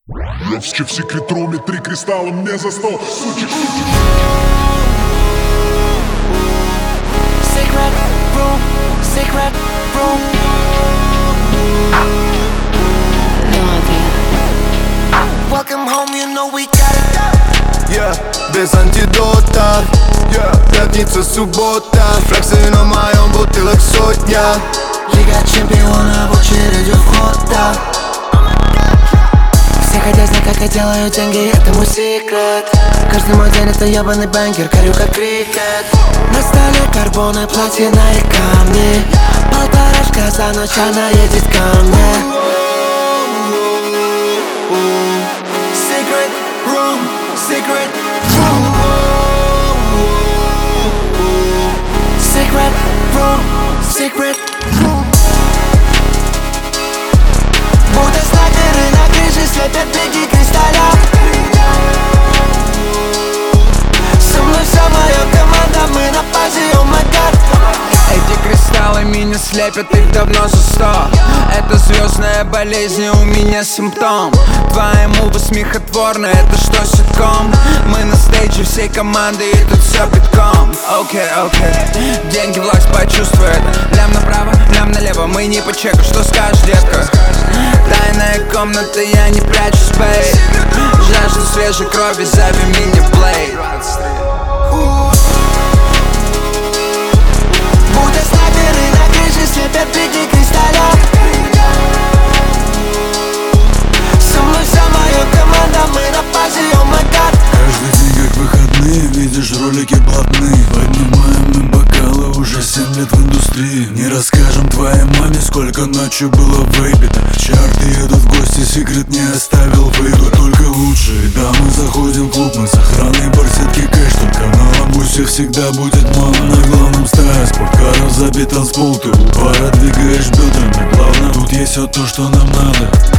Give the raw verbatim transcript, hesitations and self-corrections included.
Я в секрет руме, три кристалла мне за стол, суки. Secret room, secret room. No idea. Welcome home, you know we got it. Yeah, без антидота. Yeah, пятница, суббота. Фраксы на моем, бутылок сотня. Лига чемпионов, очередью вход, да. Все хотят знать, как я делаю деньги, это мой секрет. Каждый мой день это ебаный бенгер, горю как крикет. На столе карбоны, платина и камни. Полторашка за ночь, она едет ко мне. Secret room, secret room. Secret room, secret room. Будто снайперы на крыше слепят блики кристалля. Со мной вся моя команда, мы на базе, oh my god. Эти кристаллы меня слепят, их давно за сто. Это звездная болезнь, у меня симптом. Твои мувы смехотворны, это что, ситком? Мы на стейдже всей команды, и тут все битком. Окей, окей, деньги, власть, почувствуй это. Лям направо, лям налево, мы не по чеку, что скажешь, детка? Тайная комната, я не прячусь, бей. Жажду свежей крови, зови меня Блейд. Будто снайперы на крыше слепят блики кристалля. Со мной вся моя команда, мы на базе, oh my god. Каждый день как выходные, видишь ролики блатные. Поднимаем мы бокалы, уже семь лет в индустрии. Не расскажем твоей маме, сколько ночью было выпито. В чарты едут в гости, секрет не оставил, выйдут только лучшие. Да, мы заходим в клуб, мы с охраной барсетки кэш. Только на ламбусе всегда будет мало. На главном стая спорткаров забит танцпол. Ты у бара двигаешь бедрами плавно. Тут есть все то, что нам надо.